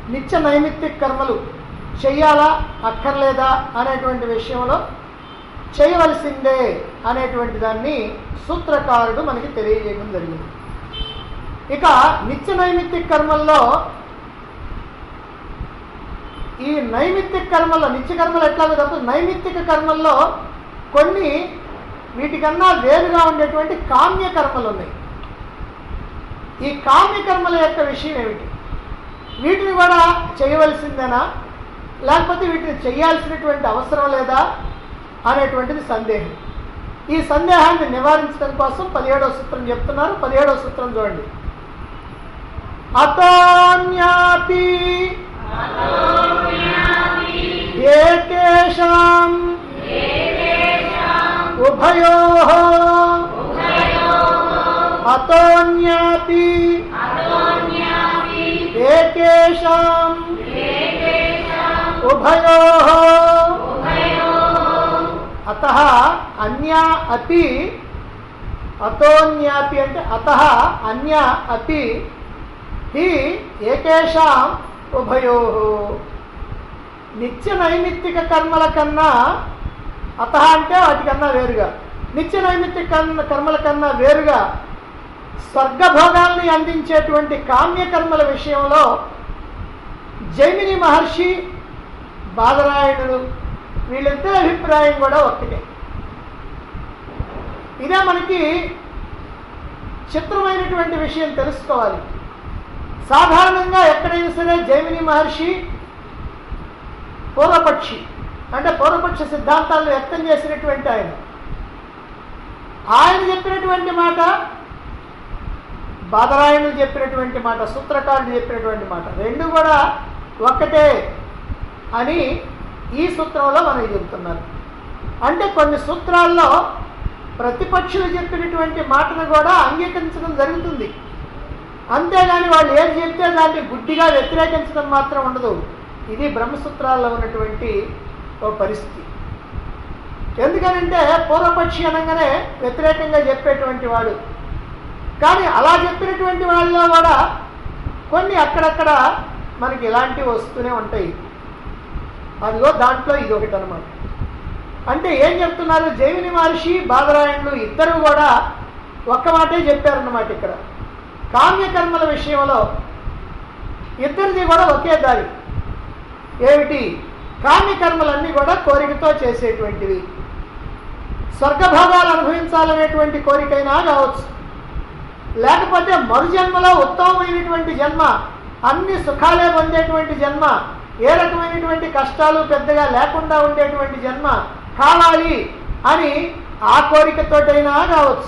నిత్య నైమిత్తిక కర్మలు చెయ్యాలా అక్కర్లేదా అనేటువంటి విషయంలో చేయవలసిందే అనేటువంటి దాన్ని సూత్రకారుడు మనకి తెలియజేయడం జరిగింది. ఇక నిత్య నైమిత్తిక కర్మల్లో ఈ నైమిత్తిక కర్మల్లో నిత్య కర్మలు ఎట్లాగో తప్ప నైమిత్తిక కర్మల్లో కొన్ని వీటికన్నా వేరుగా ఉండేటువంటి కామ్య కర్మలు ఉన్నాయి. ఈ కామ్య కర్మల యొక్క విషయం ఏమిటి? వీటిని కూడా చేయవలసిందేనా లేకపోతే వీటిని చేయాల్సినటువంటి అవసరం లేదా అనేటువంటిది సందేహం. ఈ సందేహాన్ని నివారించడం కోసం 17వ సూత్రం చెప్తున్నారు. 17వ సూత్రం చూడండి. అతాన్యాపి ఏకేషాం ఉభయోః అతోన్యాపి ఏకేషాం ఉభయోః అతః అన్యా అపి అతోన్యాపి అంటే అతః అన్యా అపి హి ఏకేషాం ఉభయోః. నిత్య నైమిత్తిక కర్మల కన్నా అతః అంటే వాటికన్నా వేరుగా నిత్య నైమిత్తిక కర్మల కన్నా వేరుగా స్వర్గభోగాల్ని అందించేటువంటి కామ్య కర్మల విషయంలో జైమిని మహర్షి బాదరాయణుడు వీళ్ళిద్దరి అభిప్రాయం కూడా ఒక్కటే. ఇదే మనకి చిత్రమైనటువంటి విషయం తెలుసుకోవాలి. సాధారణంగా ఎక్కడైనా సరే జైమిని మహర్షి పూర్వపక్షి అంటే పూర్వపక్ష సిద్ధాంతాలను వ్యక్తం చేసినటువంటి ఆయన చెప్పినటువంటి మాట, బాదరాయణుడు చెప్పినటువంటి మాట, సూత్రకారుడు చెప్పినటువంటి మాట రెండు కూడా ఒక్కటే అని ఈ సూత్రంలో మనకి చెబుతున్నారు. అంటే కొన్ని సూత్రాల్లో ప్రతిపక్షులు చెప్పినటువంటి మాటను కూడా అంగీకరించడం జరుగుతుంది. అంతేగాని వాళ్ళు ఏది చెప్తే దాన్ని గుడ్డిగా వ్యతిరేకించడం మాత్రం ఉండదు. ఇది బ్రహ్మసూత్రాల్లో ఉన్నటువంటి ఒక పరిస్థితి. ఎందుకనంటే పూర్వపక్షి అనగానే వ్యతిరేకంగా చెప్పేటువంటి వాడు, కానీ అలా చెప్పినటువంటి వాళ్ళలో కూడా కొన్ని అక్కడక్కడ మనకి ఇలాంటివి వస్తూనే ఉంటాయి. అదిగో దాంట్లో ఇది ఒకటి అనమాట. అంటే ఏం చెప్తున్నారు? జైమిని మహర్షి బాదరాయణులు ఇద్దరు కూడా ఒక్క మాటే చెప్పారన్నమాట. ఇక్కడ కామ్యకర్మల విషయంలో ఇద్దరిది కూడా ఒకే దారి. ఏమిటి? కామ్యకర్మలన్నీ కూడా కోరికతో చేసేటువంటివి. స్వర్గభోగాలు అనుభవించాలనేటువంటి కోరికైనా కావచ్చు, లేకపోతే మరుజన్మలో ఉత్తమమైనటువంటి జన్మ, అన్ని సుఖాలే పొందేటువంటి జన్మ, ఏ రకమైనటువంటి కష్టాలు పెద్దగా లేకుండా ఉండేటువంటి జన్మ కావాలి అని ఆ కోరికతోటైనా కావచ్చు,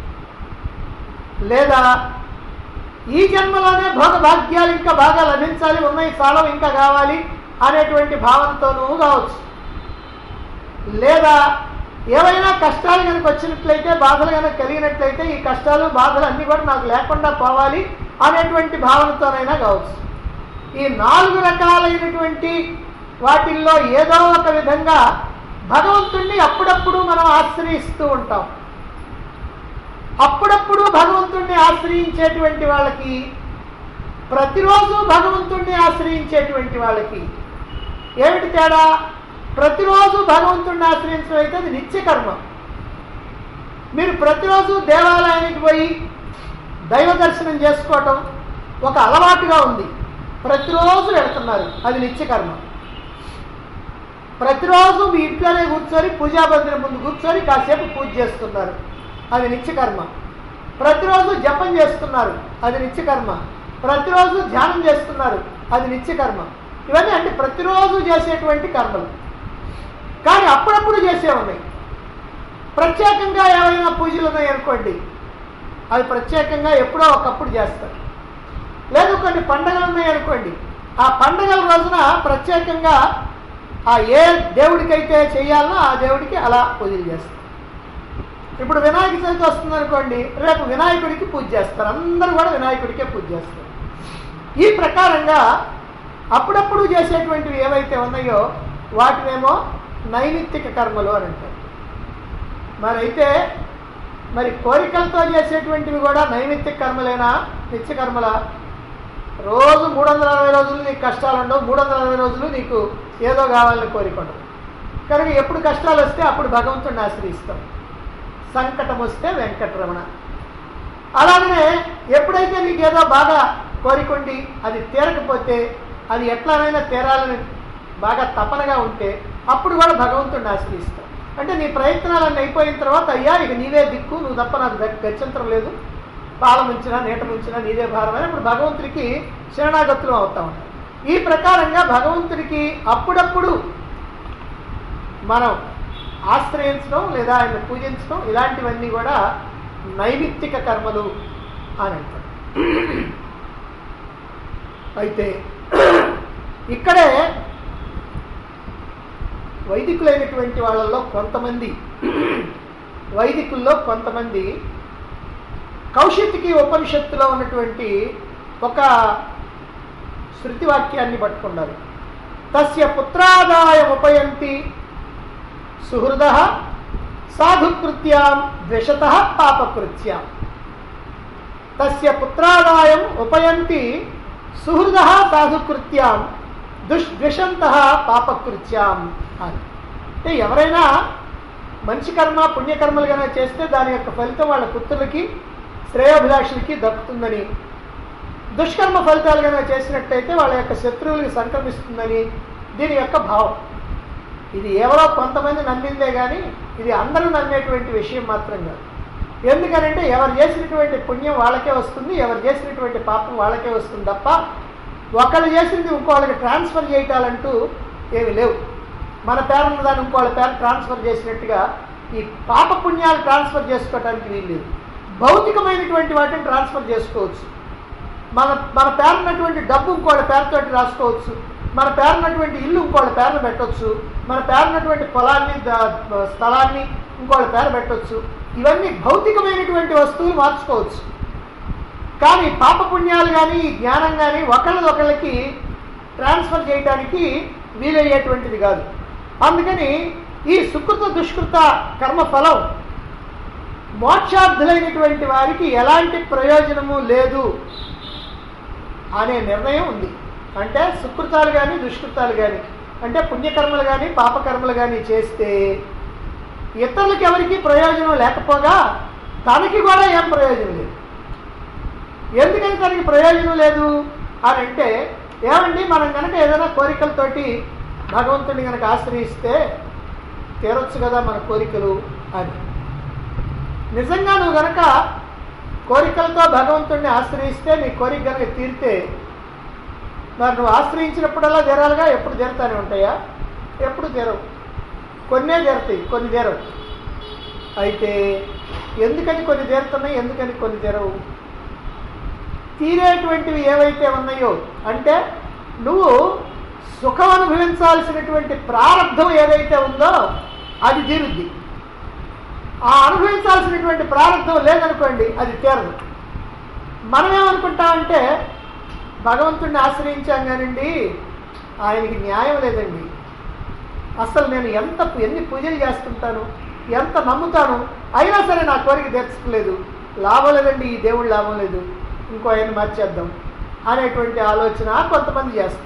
లేదా ఈ జన్మలోనే భోగభాగ్యాలు ఇంకా బాగా లభించాలి, ఉన్నాయి చాలా ఇంకా కావాలి అనేటువంటి భావనతోనూ కావచ్చు, లేదా ఏవైనా కష్టాలు కనుక వచ్చినట్లయితే, బాధలు కనుక కలిగినట్లయితే ఈ కష్టాలు బాధలు అన్నీ కూడా నాకు లేకుండా పోవాలి అనేటువంటి భావనతోనైనా కావచ్చు. ఈ 4 రకాలైనటువంటి వాటిల్లో ఏదో ఒక విధంగా భగవంతుణ్ణి అప్పుడప్పుడు మనం ఆశ్రయిస్తూ ఉంటాం. అప్పుడప్పుడు భగవంతుణ్ణి ఆశ్రయించేటువంటి వాళ్ళకి, ప్రతిరోజు భగవంతుణ్ణి ఆశ్రయించేటువంటి వాళ్ళకి ఏమిటి తేడా? ప్రతిరోజు భగవంతుణ్ణి ఆశ్రయించడం అయితే అది నిత్యకర్మ. మీరు ప్రతిరోజు దేవాలయానికి పోయి దైవ దర్శనం చేసుకోవటం ఒక అలవాటుగా ఉంది, ప్రతిరోజు వెళుతున్నారు, అది నిత్యకర్మ. ప్రతిరోజు మీ ఇంట్లోనే కూర్చొని పూజాబందిని ముందు కూర్చొని కాసేపు పూజ చేస్తున్నారు, అది నిత్యకర్మ. ప్రతిరోజు జపం చేస్తున్నారు, అది నిత్యకర్మ. ప్రతిరోజు ధ్యానం చేస్తున్నారు, అది నిత్యకర్మ. ఇవన్నీ అంటే ప్రతిరోజు చేసేటువంటి కర్మలు. కానీ అప్పుడప్పుడు చేసే ఉన్నాయి. ప్రత్యేకంగా ఏమైనా పూజలు ఉన్నాయనుకోండి, అవి ప్రత్యేకంగా ఎప్పుడో ఒకప్పుడు చేస్తారు. లేదు కొన్ని పండుగలు ఉన్నాయనుకోండి, ఆ పండుగల రోజున ప్రత్యేకంగా ఆ ఏ దేవుడికైతే చేయాలనో ఆ దేవుడికి అలా పూజలు చేస్తారు. ఇప్పుడు వినాయక చవితి వస్తుంది అనుకోండి, రేపు వినాయకుడికి పూజ చేస్తారు, అందరూ కూడా వినాయకుడికే పూజ చేస్తారు. ఈ ప్రకారంగా అప్పుడప్పుడు చేసేటువంటివి ఏవైతే ఉన్నాయో వాటినేమో నైమిత్తిక కర్మలు అని అంటారు. మరి కోరికలతో చేసేటువంటివి కూడా నైమిత్తిక కర్మలేనా, నిత్యకర్మలా? రోజు 360 రోజులు నీకు కష్టాలు ఉండవు, 360 రోజులు నీకు ఏదో కావాలని కోరికుండదు. కనుక ఎప్పుడు కష్టాలు వస్తే అప్పుడు భగవంతుడిని ఆశ్రయిస్తాం. సంకటం వస్తే వెంకటరమణ. అలాగనే ఎప్పుడైతే నీకు ఏదో బాగా కోరికొండి అది తీరకపోతే, అది ఎట్లానైనా తీరాలని బాగా తపనగా ఉంటే అప్పుడు కూడా భగవంతుడిని ఆశ్రయిస్తాం. అంటే నీ ప్రయత్నాలన్నీ అయిపోయిన తర్వాత, అయ్యా ఇక నీవే దిక్కు, నువ్వు తప్ప నాకు గత్యంతరం లేదు, పాల ముంచినా నీట ముంచినా నీదే భారం అని ఇప్పుడు భగవంతుడికి శరణాగతులు అవుతా ఉంటాం. ఈ ప్రకారంగా భగవంతుడికి అప్పుడప్పుడు మనం ఆశ్రయించడం లేదా ఆయన పూజించడం ఇలాంటివన్నీ కూడా నైమిత్తిక కర్మలు అని అంటారు. అయితే ఇక్కడే వైదికులైనటువంటి వాళ్ళల్లో కొంతమంది కౌశితికి ఉపనిషత్తులో ఉన్నటువంటి ఒక శృతి వాక్యాన్ని పట్టుకున్నారు. తస్య పుత్రాదాయం ఉపయంతి సుహృదః సాధుకృత్యాం ద్వేషతః పాపకృత్యాం. తస్య పుత్రాదాయం ఉపయంతి సుహృదః సాధుకృత్యాం ద్విషంతః పాపకృత్యాం అని. అంటే ఎవరైనా మంచి కర్మ పుణ్యకర్మలు కనుక చేస్తే దాని యొక్క ఫలితం వాళ్ళ పుత్రులకి శ్రేయోభిలాషులకి దక్కుతుందని, దుష్కర్మ ఫలితాలు కనుక చేసినట్టయితే వాళ్ళ యొక్క శత్రువులకి సంక్రమిస్తుందని దీని యొక్క భావం. ఇది ఎవరో కొంతమంది నమ్మిందే కానీ ఇది అందరూ నమ్మేటువంటి విషయం మాత్రం కాదు. ఎందుకనంటే ఎవరు చేసినటువంటి పుణ్యం వాళ్ళకే వస్తుంది, ఎవరు చేసినటువంటి పాపం వాళ్ళకే వస్తుంది తప్ప ఒకళ్ళు చేసింది ఇంకోళ్ళకి ట్రాన్స్ఫర్ చేయటాలంటూ ఏమి లేవు. మన పేరున్న దాన్ని ఇంకోళ్ళ పేరు ట్రాన్స్ఫర్ చేసినట్టుగా ఈ పాప పుణ్యాలు ట్రాన్స్ఫర్ చేసుకోవడానికి వీల్లేదు. భౌతికమైనటువంటి వాటిని ట్రాన్స్ఫర్ చేసుకోవచ్చు. మన పేరున్నటువంటి డబ్బు ఇంకోళ్ళ పేరుతోటి రాసుకోవచ్చు, మన పేరున్నటువంటి ఇల్లు ఇంకోళ్ళ పేరును పెట్టవచ్చు, మన పేరున్నటువంటి పొలాన్ని స్థలాన్ని ఇంకోళ్ళ పేరు పెట్టవచ్చు. ఇవన్నీ భౌతికమైనటువంటి వస్తువులు మార్చుకోవచ్చు. కానీ పాపపుణ్యాలు కానీ ఈ జ్ఞానం కానీ ఒకళ్ళకి ట్రాన్స్ఫర్ చేయడానికి వీలయ్యేటువంటిది కాదు. అందుకని ఈ సుకృత దుష్కృత కర్మఫలం మోక్షార్థులైనటువంటి వారికి ఎలాంటి ప్రయోజనము లేదు అనే నిర్ణయం ఉంది. అంటే సుకృతాలు కానీ దుష్కృతాలు కానీ, అంటే పుణ్యకర్మలు కానీ పాపకర్మలు కానీ చేస్తే ఇతరులకి ఎవరికి ప్రయోజనం లేకపోగా తనకి కూడా ఏం ప్రయోజనం లేదు. ఎందుకని తనకి ప్రయోజనం లేదు అని అంటే, ఏమండి మనం కనుక ఏదైనా కోరికలతోటి భగవంతుడిని కనుక ఆశ్రయిస్తే తీరొచ్చు కదా మన కోరికలు అని. నిజంగా నువ్వు కనుక కోరికలతో భగవంతుడిని ఆశ్రయిస్తే నీ కోరిక కనుక తీరితే మరి నువ్వు ఆశ్రయించినప్పుడల్లా తీరాలిగా. ఎప్పుడు తీరుతానే ఉంటాయా? ఎప్పుడు తీరవు. కొన్నే తీరుతాయి, కొన్ని తీరవు. అయితే ఎందుకని కొన్ని తీరుతున్నాయి, ఎందుకని కొన్ని తీరవు? తీరేటువంటివి ఏవైతే ఉన్నాయో అంటే నువ్వు సుఖం అనుభవించాల్సినటువంటి ప్రారంధం ఏదైతే ఉందో అది తీరుద్ది. ఆ అనుభవించాల్సినటువంటి ప్రారంధం లేదనుకోండి అది తీరదు. మనమేమనుకుంటామంటే భగవంతుడిని ఆశ్రయించాం కానండి ఆయనకి న్యాయం లేదండి, అసలు నేను ఎన్ని పూజలు చేస్తుంటాను, ఎంత నమ్ముతాను, అయినా సరే నా కోరిక తీర్చలేదు, లాభం లేదండి, ఈ దేవుడు లాభం లేదు, ఇంకో ఆయన మార్చేద్దాం అనేటువంటి ఆలోచన కొంతమంది చేస్తారు.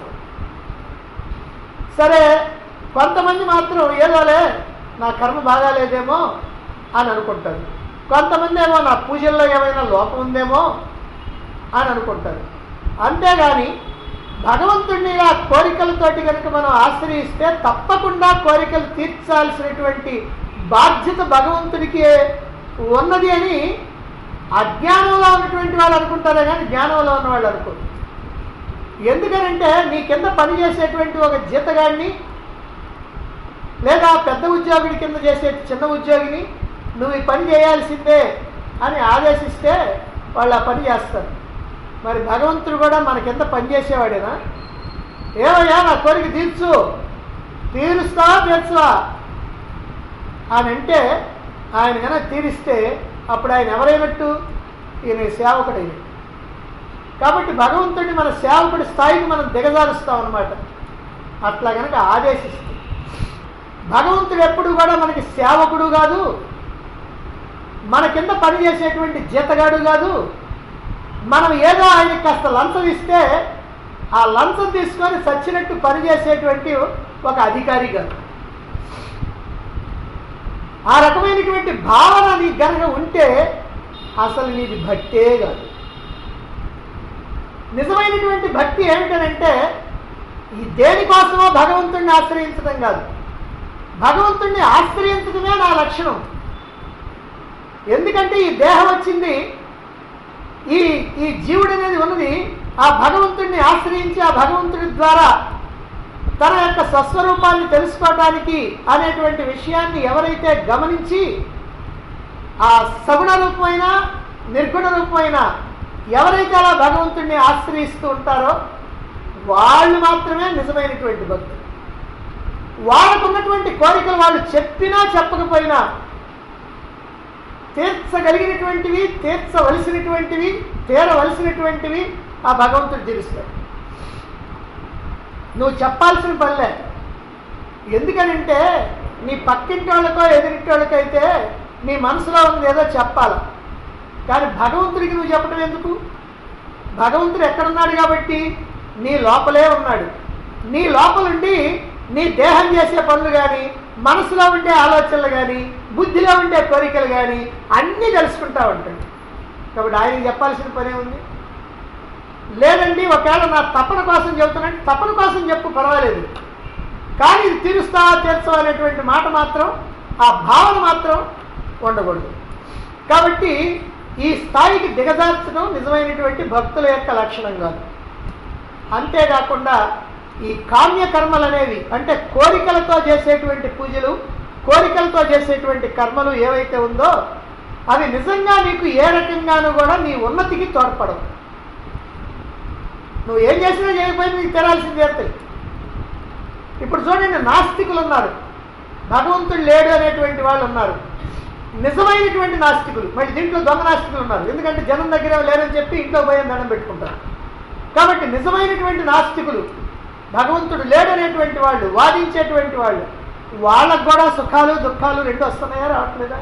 సరే కొంతమంది మాత్రం ఏదోలే నా కర్మ బాగాలేదేమో అని అనుకుంటారు. కొంతమంది ఏమో నా పూజల్లో ఏమైనా లోపం ఉందేమో అని అనుకుంటారు. అంతేగాని భగవంతుడిని ఆ కోరికలతోటి కనుక మనం ఆశ్రయిస్తే తప్పకుండా కోరికలు తీర్చాల్సినటువంటి బాధ్యత భగవంతుడికి ఉన్నది అని అజ్ఞానంలో ఉన్నటువంటి వాళ్ళు అనుకుంటారే కానీ జ్ఞానంలో ఉన్న వాళ్ళు అనుకోరు. ఎందుకనంటే నీ కింద పనిచేసేటువంటి ఒక జీతగాడిని లేదా పెద్ద ఉద్యోగుడి కింద చేసే చిన్న ఉద్యోగిని నువ్వు ఈ పని చేయాల్సిందే అని ఆదేశిస్తే వాళ్ళు ఆ పని చేస్తారు. మరి భగవంతుడు కూడా మన కింద పనిచేసేవాడేనా? ఏమయ్యా నా కోరిక తీరుస్తావా తీర్చవా అని అంటే ఆయన కనుక తీరిస్తే అప్పుడు ఆయన ఎవరైనట్టు? ఈయన సేవకుడైనట్టు. కాబట్టి భగవంతుడిని మన సేవకుడి స్థాయికి మనం దిగజారుస్తాం అన్నమాట. అట్లా కనుక ఆదేశిస్తే భగవంతుడు ఎప్పుడు కూడా మనకి సేవకుడు కాదు, మన కింద పనిచేసేటువంటి జీతగాడు కాదు, మనం ఏదో ఆయనకి కాస్త లంచం ఇస్తే ఆ లంచం తీసుకొని చచ్చినట్టు పనిచేసేటువంటి ఒక అధికారి కాదు. ఆ రకమైనటువంటి భావన నీకు కనుక ఉంటే అసలు నీది భక్తే కాదు. నిజమైనటువంటి భక్తి ఏమిటనంటే ఈ దేనికోసమో భగవంతుడిని ఆశ్రయించడం కాదు, భగవంతుడిని ఆశ్రయించడమే నా లక్షణం. ఎందుకంటే ఈ దేహం వచ్చింది, ఈ ఈ జీవుడు అనేది ఉన్నది ఆ భగవంతుడిని ఆశ్రయించి ఆ భగవంతుడి ద్వారా తన యొక్క స్వస్వరూపాన్ని తెలుసుకోవటానికి అనేటువంటి విషయాన్ని ఎవరైతే గమనించి ఆ సగుణ రూపమైన నిర్గుణ రూపమైన ఎవరైతే అలా భగవంతుడిని ఆశ్రయిస్తూ ఉంటారో వాళ్ళు మాత్రమే నిజమైనటువంటి భక్తులు. వాళ్ళకున్నటువంటి కోరికలు వాళ్ళు చెప్పినా చెప్పకపోయినా తీర్చగలిగినటువంటివి, తీర్చవలసినటువంటివి, తీరవలసినటువంటివి ఆ భగవంతుడు తీరుస్తాడు. నువ్వు చెప్పాల్సిన పనిలే. ఎందుకనంటే నీ పక్కింటి వాళ్ళకో ఎదురింటి వాళ్ళకైతే నీ మనసులో ఉంది ఏదో చెప్పాలి, కానీ భగవంతుడికి నువ్వు చెప్పడం ఎందుకు? భగవంతుడు ఎక్కడున్నాడు కాబట్టి నీ లోపలే ఉన్నాడు. నీ లోపలుండి నీ దేహం చేసే పనులు కానీ, మనసులో ఉండే ఆలోచనలు కానీ, బుద్ధిలో ఉండే కోరికలు కానీ అన్నీ తెలుసుకుంటా ఉంటాడు. కాబట్టి ఆయనకి చెప్పాల్సిన పనే ఉంది. లేదండి ఒకవేళ నా తపన కోసం చెబుతున్నాడు, తపన కోసం చెప్పు పర్వాలేదు, కానీ ఇది తీరుస్తావా తీర్చవా అనేటువంటి మాట మాత్రం, ఆ భావన మాత్రం ఉండకూడదు. కాబట్టి ఈ స్థాయికి దిగజార్చడం నిజమైనటువంటి భక్తుల యొక్క లక్షణం కాదు. అంతేకాకుండా ఈ కామ్యకర్మలు అనేవి అంటే కోరికలతో చేసేటువంటి పూజలు, కోరికలతో చేసేటువంటి కర్మలు ఏవైతే ఉందో అవి నిజంగా నీకు ఏ రకంగానూ కూడా నీ ఉన్నతికి తోడ్పడవు. నువ్వు ఏం చేసినా చేయకపోయినా నీకు తెరాల్సింది చేస్తాయి. ఇప్పుడు చూడండి, నాస్తికులు ఉన్నారు, భగవంతుడు లేడు అనేటువంటి వాళ్ళు ఉన్నారు. నిజమైనటువంటి నాస్తికులు, మళ్ళీ దీంట్లో దొంగ నాస్తికులు ఉన్నారు. ఎందుకంటే జనం దగ్గర లేరని చెప్పి ఇంట్లో భయం దండం పెట్టుకుంటారు. కాబట్టి నిజమైనటువంటి నాస్తికులు, భగవంతుడు లేడనేటువంటి వాళ్ళు, వాదించేటువంటి వాళ్ళు, వాళ్ళకు కూడా సుఖాలు దుఃఖాలు రెండు వస్తున్నాయా రావట్లేదా?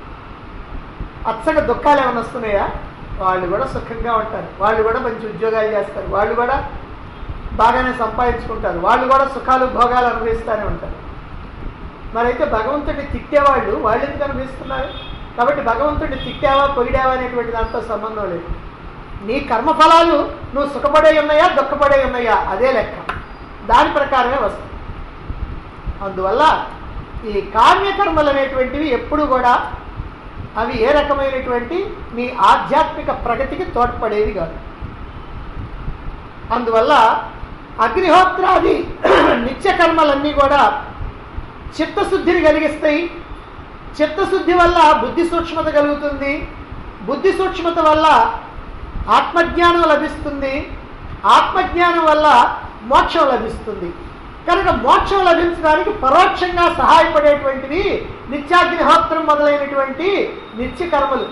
అచ్చగా దుఃఖాలు ఏమైనా వస్తున్నాయా? వాళ్ళు కూడా సుఖంగా ఉంటారు, వాళ్ళు కూడా మంచి ఉద్యోగాలు చేస్తారు, వాళ్ళు కూడా బాగానే సంపాదించుకుంటారు, వాళ్ళు కూడా సుఖాలు భోగాలు అనుభవిస్తూనే ఉంటారు. మరైతే భగవంతుడిని తిట్టేవాళ్ళు వాళ్ళు ఎందుకు అనుభవిస్తున్నారు? కాబట్టి భగవంతుడిని తిట్టావా పొగిడావా అనేటువంటి దాంతో సంబంధం లేదు. నీ కర్మఫలాలు నువ్వు సుఖపడే ఉన్నాయా దుఃఖపడే ఉన్నాయా అదే లెక్క, దాని ప్రకారమే వస్తుంది. అందువల్ల ఈ కామ్యకర్మలు అనేటువంటివి ఎప్పుడు కూడా అవి ఏ రకమైనటువంటి మీ ఆధ్యాత్మిక ప్రగతికి తోడ్పడేవి కాదు. అందువల్ల అగ్నిహోత్రాది నిత్యకర్మలన్నీ కూడా చిత్తశుద్ధిని కలిగిస్తాయి. చిత్తశుద్ధి వల్ల బుద్ధి సూక్ష్మత కలుగుతుంది, బుద్ధి సూక్ష్మత వల్ల ఆత్మజ్ఞానం లభిస్తుంది, ఆత్మజ్ఞానం వల్ల మోక్షం లభిస్తుంది. కనుక మోక్షం లభించడానికి పరోక్షంగా సహాయపడేటువంటివి నిత్యాగ్నిహోత్రం మొదలైనటువంటి నిత్య కర్మలు.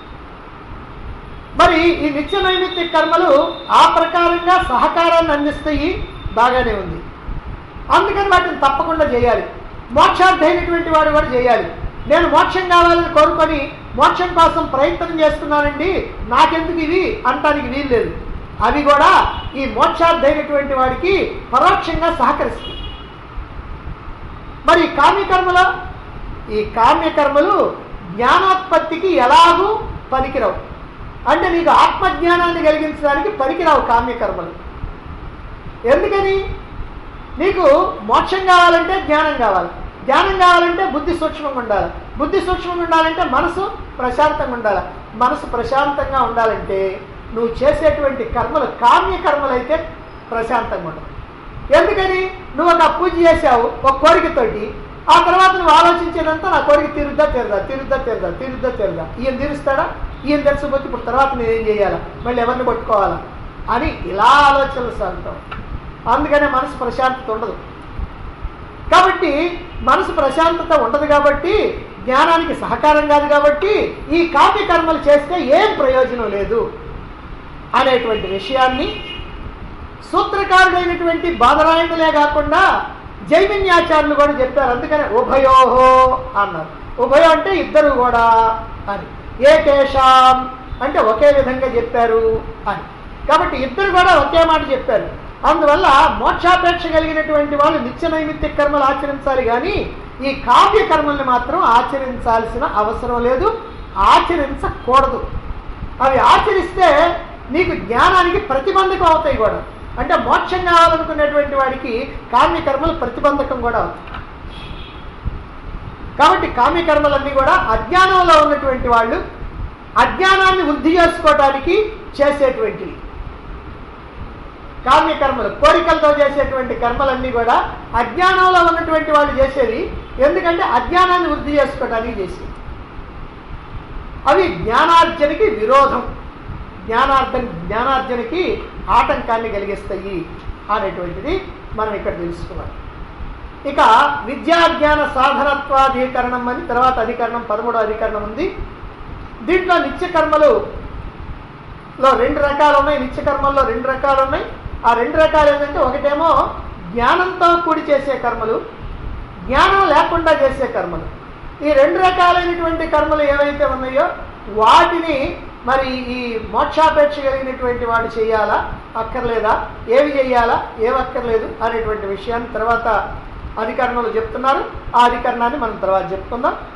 మరి ఈ నిత్య నైమిత్తిక కర్మలు ఆ ప్రకారంగా సహకారాన్ని అందిస్తాయి, బాగానే ఉంది. అందుకని వాటిని తప్పకుండా చేయాలి. మోక్షార్థమైనటువంటి వాడు కూడా చేయాలి. నేను మోక్షం కావాలని కోరుకొని మోక్షం కోసం ప్రయత్నం చేస్తున్నానండి, నాకెందుకు ఇవి అంటానికి వీలు లేదు. అవి కూడా ఈ మోక్షార్థమైనటువంటి వాడికి పరోక్షంగా సహకరిస్తాయి. మరి కామ్యకర్మలు, ఈ కామ్యకర్మలు జ్ఞానోత్పత్తికి ఎలాగూ పనికిరావు. అంటే నీకు ఆత్మజ్ఞానాన్ని కలిగించడానికి పనికిరావు కామ్యకర్మలు. ఎందుకని? నీకు మోక్షం కావాలంటే జ్ఞానం కావాలి, జ్ఞానం కావాలంటే బుద్ధి సూక్ష్మంగా ఉండాలి, బుద్ధి సూక్ష్మంగా ఉండాలంటే మనసు ప్రశాంతంగా ఉండాలి. మనసు ప్రశాంతంగా ఉండాలంటే నువ్వు చేసేటువంటి కర్మలు కామ్యకర్మలు అయితే ప్రశాంతంగా ఉండవు. ఎందుకని? నువ్వు ఒక పూజ చేసావు ఒక కోరికతోటి, ఆ తర్వాత నువ్వు ఆలోచించేదంతా నా కోరిక తీరుద్దా తీరదా, తీరుద్దా తీరదా, తీరుద్దా తీరదా, ఈయన తీరుస్తాడా, ఈయన తెలిసిపోతే ఇప్పుడు తర్వాత నేనేం చేయాలా, మళ్ళీ ఎవరిని పట్టుకోవాలా అని ఇలా ఆలోచనలు సాగుతావు. అందుకనే మనసు ప్రశాంతత ఉండదు. కాబట్టి మనసు ప్రశాంతత ఉండదు కాబట్టి జ్ఞానానికి సహకారం కాదు కాబట్టి ఈ కామ్యకర్మలు చేస్తే ఏం ప్రయోజనం లేదు అనేటువంటి విషయాన్ని సూత్రకారుడైనటువంటి బాదరాయణులే కాకుండా జైమిన్యాచార్యులు కూడా చెప్పారు. అందుకనే ఉభయోహో అన్నారు. ఉభయం అంటే ఇద్దరు కూడా అని. ఏకేషాం అంటే ఒకే విధంగా చెప్పారు అని. కాబట్టి ఇద్దరు కూడా ఒకే మాట చెప్పారు. అందువల్ల మోక్షాపేక్ష కలిగినటువంటి వాళ్ళు నిత్య నైమిత్తిక కర్మలు ఆచరించాలి, కానీ ఈ కావ్య కర్మల్ని మాత్రం ఆచరించాల్సిన అవసరం లేదు, ఆచరించకూడదు. అవి ఆచరిస్తే నీకు జ్ఞానానికి ప్రతిబంధకం అవుతాయి కూడా. అంటే మోక్షం కావాలనుకునేటువంటి వాడికి కామ్యకర్మలు ప్రతిబంధకం కూడా అవుతాయి. కాబట్టి కామ్యకర్మలన్నీ కూడా అజ్ఞానంలో ఉన్నటువంటి వాళ్ళు అజ్ఞానాన్ని వృద్ధి చేసుకోవడానికి చేసేటువంటివి. కామ్యకర్మలు కోరికలతో చేసేటువంటి కర్మలన్నీ కూడా అజ్ఞానంలో ఉన్నటువంటి వాళ్ళు చేసేవి. ఎందుకంటే అజ్ఞానాన్ని వృద్ధి చేసుకోవడానికి చేసేవి. అవి జ్ఞానార్జనకి విరోధం, జ్ఞానార్జనకి ఆటంకాన్ని కలిగిస్తాయి అనేటువంటిది మనం ఇక్కడ తెలుసుకోవాలి. ఇక విద్యాజ్ఞాన సాధనత్వాధికరణం అని తర్వాత అధికరణం 13వ అధికరణం ఉంది. దీంట్లో నిత్యకర్మలు రెండు రకాలు ఉన్నాయి. నిత్యకర్మల్లో 2 రకాలు ఉన్నాయి. ఆ 2 రకాలు ఏంటంటే, ఒకటేమో జ్ఞానంతో కూడి చేసే కర్మలు, జ్ఞానం లేకుండా చేసే కర్మలు. ఈ 2 రకాలైనటువంటి కర్మలు ఏవైతే ఉన్నాయో వాటిని మరి ఈ మోక్షాపేక్ష కలిగినటువంటి వాడు చేయాలా అక్కర్లేదా, ఏవి చేయాలా ఏవి అక్కర్లేదు అనేటువంటి విషయాన్ని తర్వాత అధికరణలు చెప్తున్నారు. ఆ అధికరణాన్ని మనం తర్వాత చెప్పుకుందాం.